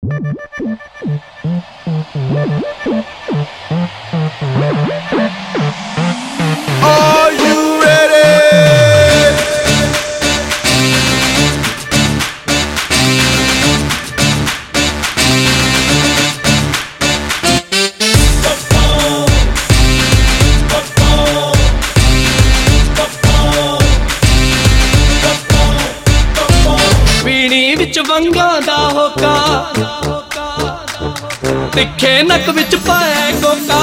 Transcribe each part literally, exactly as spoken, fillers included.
Are you ready? ਪੀਣੀ ਵਿੱਚ ਵੰਗਾਂ ਦਾ ਹੋਕਾ, ਤਿੱਖੇ ਨੱਕ ਵਿੱਚ ਪਾਇਆ ਕੋਕਾ।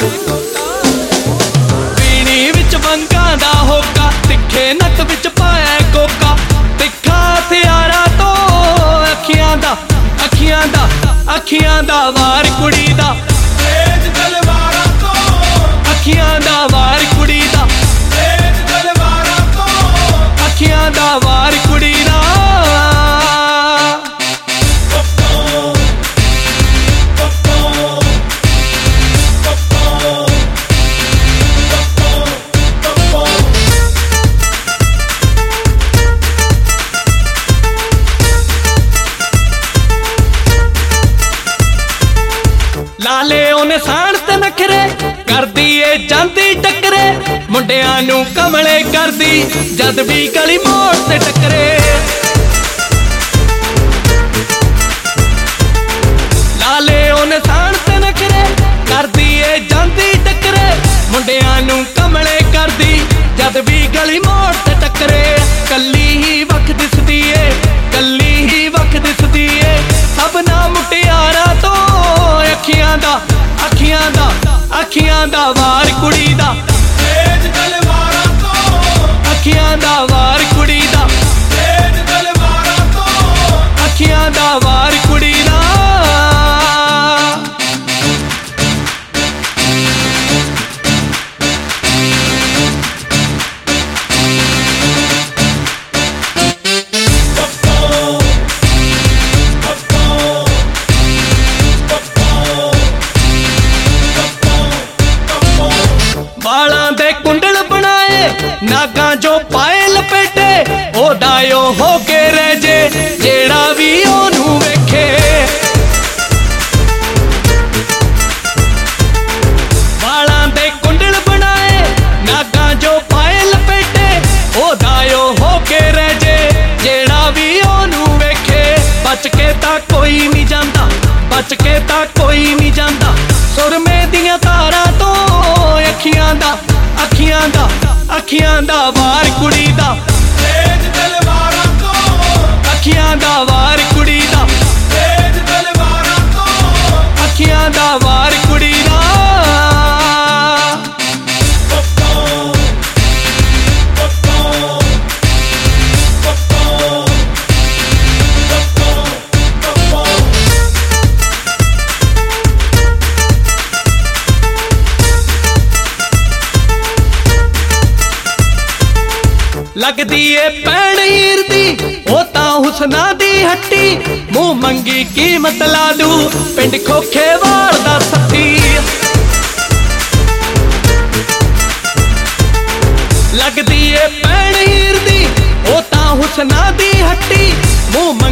ਪੀਣੀ ਵਿੱਚ ਵੰਗਾਂ ਦਾ ਹੋਕਾ, ਤਿੱਖੇ ਨੱਕ ਵਿੱਚ ਪਾਇਆ ਕੋਕਾ। ਤਿੱਖਾ ਹਥਿਆਰਾਂ ਤੋਂ ਅੱਖੀਆਂ ਦਾ ਅੱਖੀਆਂ ਦਾ ਅੱਖੀਆਂ ਦਾ ਵਾਰ ਕੁੜੀ ਦਾ, ਤੇਜ਼ ਤਲਵਾਰਾਂ ਤੋਂ ਅੱਖੀਆਂ ਦਾ ਵਾਰ ਕੁੜੀ ਦਾ, ਤੇਜ਼ ਤਲਵਾਰਾਂ ਤੋਂ ਅੱਖੀਆਂ ਦਾ ਵਾਰ ਕੁੜੀ ਦਾ। ਲਾਲੇ ਉਹਨੇ ਸਾਣ ਤੇ ਨਖਰੇ ਕਰਦੀ ਏ ਜਾਂਦੀ ਟੱਕਰੇ, ਮੁੰਡਿਆਂ ਨੂੰ ਕਮਲੇ ਕਰਦੀ ਜਦ ਵੀ ਗਲੀ ਮੋੜ ਤੇ ਟੱਕਰੇ। ਲਾਲੇ ਉਹਨੇ ਸਾਣ ਤੇ ਨਖਰੇ ਕਰਦੀ ਏ ਜਾਂਦੀ ਟੱਕਰੇ, ਮੁੰਡਿਆਂ ਨੂੰ ਕਮਲੇ ਕਰਦੀ ਜਦ ਵੀ ਗਲੀ ਮੋੜ ਤੇ ਟੱਕਰੇ। ਕੱਲੀ ਹੀ ਵੱਖ ਦਿਸਦੀ ਏ ਕੱਲੀ ਹੀ ਵੱਖ ਦਿਸਦੀ ਏ ਸਭਨਾ ਮੁਟਿਆਰਾਂ ਤੋਂ ਅੱਖੀਆਂ ਦਾ ਅੱਖੀਆਂ ਦਾ ਅੱਖੀਆਂ ਦਾ ਵਾਰ ਕੁੜੀ ਦਾ, ਤੇਜ਼ ਤਲਵਾਰਾਂ ਤੋਂ ਅੱਖੀਆਂ ਦਾ ਵਾਰ ਕੁੜੀ ਦਾ, ਤੇਜ਼ ਤਲਵਾਰਾਂ ਤੋਂ ਅੱਖੀਆਂ ਦਾ ਵਾਰ ਕੁੜੀ ਦਾ। ਬਾਲਾਂ ਦੇ ਕੁੰਡਲ ਬਣਾਏ ਨਾਗਾਂ ਜੋ ਪਾਏ ਲਪੇਟੇ, ਉਹਦਾ ਓ ਹੋ ਕੇ ਰਹਿ ਜੇ ਜਿਹੜਾ ਵੀ ਉਹਨੂੰ ਵੇਖੇ। ਬਾਲਾਂ ਦੇ ਕੁੰਡਲ ਬਣਾਏ ਨਾਗਾਂ ਜੋ ਪਾਏ ਲਪੇਟੇ, ਉਹਦਾ ਓ ਹੋ ਕੇ ਰਹਿ ਜੇ ਜਿਹੜਾ ਵੀ ਉਹਨੂੰ ਵੇਖੇ। ਬਚ ਕੇ ਤਾਂ ਕੋਈ ਨਹੀਂ ਜਾਂਦਾ ਬਚ ਕੇ ਤਾਂ ਕੋਈ ਨਹੀਂ ਜਾਂਦਾ ਸੁਰਮੇ ਦੀਆਂ ਤਾਰਾਂ ਤੋਂ ਅੱਖੀਆਂ ਦਾ ਅੱਖੀਆਂ ਦਾ ਅੱਖੀਆਂ ਦਾ ਵਾਰ ਕੁੜੀ ਦਾ, ਤੇਜ਼ ਤਲਵਾਰਾਂ ਤੋਂ ਅੱਖੀਆਂ ਦਾ ਵਾਰ ਕੁੜੀ ਦਾ, ਤੇਜ਼ ਤਲਵਾਰਾਂ ਤੋਂ ਅੱਖੀਆਂ ਦਾ ਵਾਰ ਕੁੜੀ ਦਾ। ਲੱਗਦੀ ਏ ਭੈਣ ਹੀਰ ਦੀ ਉਹ ਤਾਂ ਹੁਸਨਾ ਦੀ ਹੱਟੀ, ਮੂੰਹ ਮੰਗੀ ਕੀਮਤ ਲਾ ਦੂ ਪਿੰਡ ਖੋਖੇਵਾਲ ਦਾ ਸੱਤੀ। ਲੱਗਦੀ ਏ ਭੈਣ ਹੀਰ ਦੀ ਉਹ ਤਾਂ ਹੁਸਨਾ ਦੀ ਹੱਟੀ, ਮੂੰਹ